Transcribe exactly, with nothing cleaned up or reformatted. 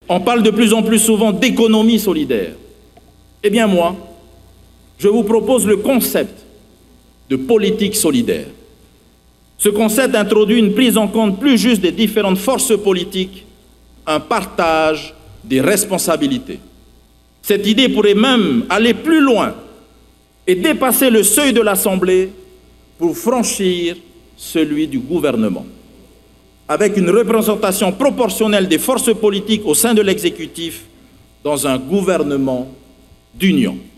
On parle de plus en plus souvent d'économie solidaire. Eh bien moi, je vous propose le concept de politique solidaire. Ce concept introduit une prise en compte plus juste des différentes forces politiques, un partage des responsabilités. Cette idée pourrait même aller plus loin et dépasser le seuil de l'Assemblée pour franchir celui du gouvernement. Avec une représentation proportionnelle des forces politiques au sein de l'exécutif dans un gouvernement d'union.